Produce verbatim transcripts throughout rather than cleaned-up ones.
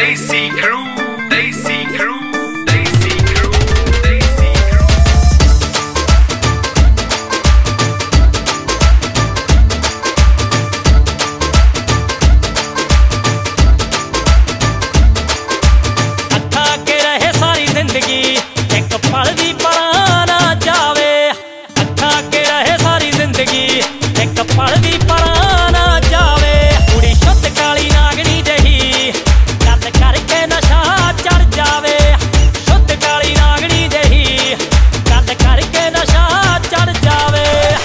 Desi Crew, Desi Crew, Desi Crew, Desi Crew. ਅੱਖਾਂ ਅੱਗੇ ਰਹੇ ਸਾਰੀ ਜ਼ਿੰਦਗੀ, ਇੱਕ ਪਲ ਵੀ ਪਰਾਂ ਨਾ ਜਾਵੇ। ਅੱਖਾਂ ਅੱਗੇ ਰਹੇ ਸਾਰੀ ਜ਼ਿੰਦਗੀ, ਇੱਕ ਪਲ ਵੀ ਪਰਾਂ ਨਾ ਜਾਵੇ। ਕੁੜੀ ਸ਼ੁੱਧ ਕਾਲੀ ਨਾਗਣੀ ਜਹੀ, ਗੱਲ ਕਰਕੇ ਨਸ਼ਾ ਚੜ ਜਾਵੇ। ਸ਼ੁੱਧ ਕਾਲੀ ਨਾਗਣੀ ਜਹੀ, ਗੱਲ ਕਰਕੇ ਨਸ਼ਾ ਚੜ ਜਾਵੇ।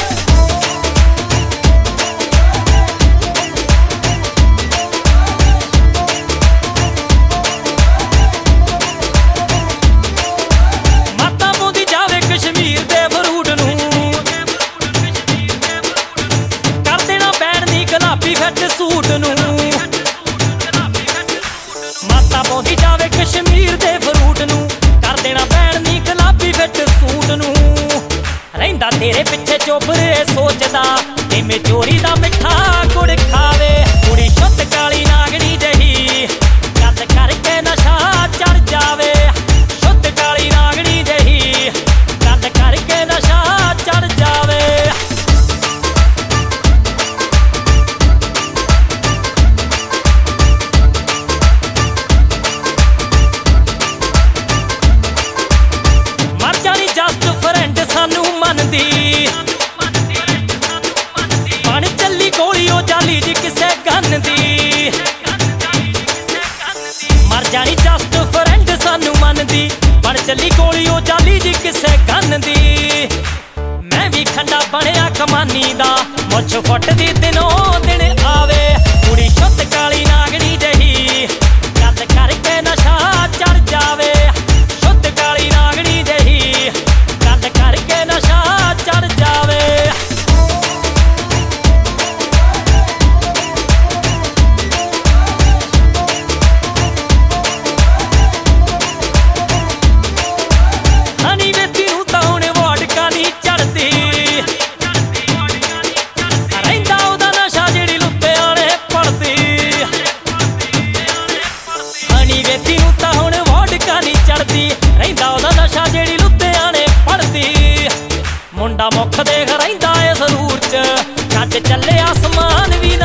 ਮਾਤਾ ਪਾਉਂਦੀ ਜਾਵੇ ਕਸ਼ਮੀਰ ਦੇ ਫਰੂਟ ਨੂੰ, ਕਰ ਦੇਣਾ ਬੈਣ ਦੀ ਗੁਲਾਬੀ ਫਿੱਟ ਸੂਟ ਨੂੰ। ਮਾਤਾ ਪਾਉਂਦੀ ਜਾਵੇ ਕਸ਼ਮੀਰ ਦੇ ਫਰੂਟ ਨੂੰ, ਕਰ ਦੇਣਾ ਬੈਣ ਦੀ ਗੁਲਾਬੀ ਫਿੱਟ ਸੂਟ ਨੂੰ। ਰਹਿੰਦਾ ਤੇਰੇ ਪਿੱਛੇ ਚੋਬਰੇ ਸੋਚਦਾ, ਕਿਵੇਂ ਚੋਰੀ ਦਾ ਮਿੱਠਾ ਗੁੜ ਖਾਵੇ। ਕੁੜੀ ਸ਼ੁੱਧ ਕਾਲੀ ਨਾਗਣੀ ਜਹੀ, ਗੱਲ ਕਰਕੇ ਨਸ਼ਾ ਚੜ ਜਾਵੇ। ਸ਼ੁੱਧ ਕਾਲੀ ਨਾਗਣੀ ਜਹੀ, ਗੱਲ ਕਰਕੇ ਨਸ਼ਾ ਚੜ ਜਾਵੇ। ਮਰ ਜਾਣੀ ਜਸਟ ਫਰੈਂਡ ਸਾਨੂੰ ਮੰਨਦੀ, ਬਣ ਚੱਲੀ ਗੋਲੀ ਉਹ ਜਾਲੀ ਜੀ ਕਿਸੇ ਗੰਨ ਦੀ। ਮਰ ਜਾਣੀ ਜਸਟ ਫਰੈਂਡ ਸਾਨੂੰ ਮੰਨਦੀ, ਬਣ ਚੱਲੀ ਗੋਲੀ ਉਹ ਜਾਲੀ ਜੀ ਕਿਸੇ ਗੰਨ ਦੀ। ਮੈਂ ਵੀ ਖੰਡਾ ਬਣਿਆ ਕਮਾਨੀ ਦਾ, ਮੁੱਛ ਫੁੱਟਦੀ ਦਿਨੋਂ ਦਿਨ ਆਵੇ। ਕੁੜੀ ਸ਼ੁੱਧ ਕਾਲੀ ਨਾਗਣੀ ਜਹੀ, ਗੱਲ ਕਰਕੇ ਨਸ਼ਾ ਚੜ ਜਾਵੇ। ਸ਼ੁੱਧ ਕਾਲੀ ਨਾਗਣੀ ਜਹੀ, ਗੱਲ ਕਰਕੇ ਨਸ਼ਾ ਚੜ ਜਾਵੇ। ਹਨੀ ਵੇਤੀ ਨੂੰ ਤਾਂ ਹੁਣ ਵੋਡਕਾ ਨਹੀਂ ਚੜਦੀ, ਰਹਿੰਦਾ ਉਹਦਾ ਨਸ਼ਾ ਜਿਹੜੀ ਲੁੱਟਿਆਣੇ ਪੜਦੀ। ਹਨੀ ਵੇਤੀ ਨੂੰ ਤਾਂ ਹੁਣ ਵੋਡਕਾ ਨਹੀਂ ਚੜਦੀ, ਰਹਿੰਦਾ ਉਹਦਾ ਨਸ਼ਾ ਜਿਹੜੀ ਲੁੱਟਿਆਣੇ ਪੜਦੀ। ਮੁੰਡਾ ਮੁੱਖ ਦੇਖ ਰਹਿੰਦਾ ਏ ਸਰੂਰ ਚ, ਛੱਡ ਚੱਲੇ ਆਸਮਾਨ ਵੀ